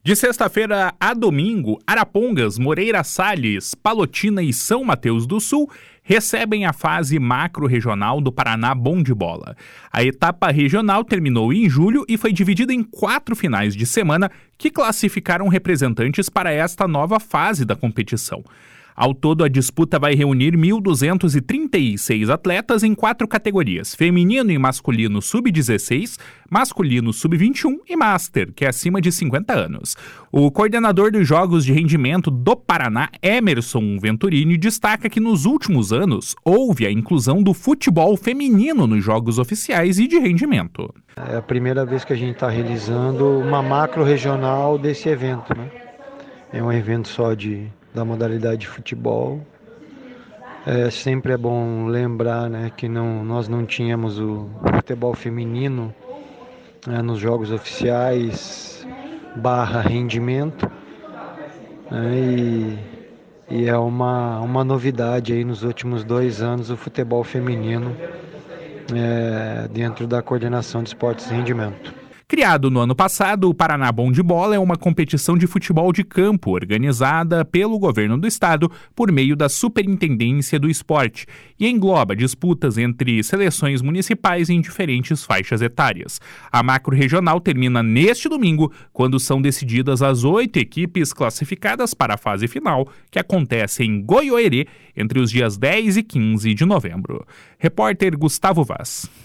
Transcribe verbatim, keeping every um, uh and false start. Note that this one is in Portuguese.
De sexta-feira a domingo, Arapongas, Moreira Salles, Palotina e São Mateus do Sul recebem a fase macro-regional do Paraná Bom de Bola. A etapa regional terminou em julho e foi dividida em quatro finais de semana que classificaram representantes para esta nova fase da competição. Ao todo, a disputa vai reunir mil duzentos e trinta e seis atletas em quatro categorias: feminino e masculino sub dezesseis, masculino sub vinte e um e master, que é acima de cinquenta anos. O coordenador dos Jogos de Rendimento do Paraná, Emerson Venturini, destaca que nos últimos anos houve a inclusão do futebol feminino nos jogos oficiais e de rendimento. É a primeira vez que a gente está realizando uma macro-regional desse evento, né? É um evento só de... da modalidade de futebol. É, sempre é bom lembrar, né, que não, nós não tínhamos o futebol feminino, né, nos jogos oficiais barra rendimento, né, e, e é uma, uma novidade aí nos últimos dois anos o futebol feminino é, dentro da coordenação de esportes e rendimento. Criado no ano passado, o Paraná Bom de Bola é uma competição de futebol de campo organizada pelo governo do estado por meio da Superintendência do Esporte e engloba disputas entre seleções municipais em diferentes faixas etárias. A macro-regional termina neste domingo, quando são decididas as oito equipes classificadas para a fase final, que acontece em Goiôerê entre os dias dez e quinze de novembro. Repórter Gustavo Vaz.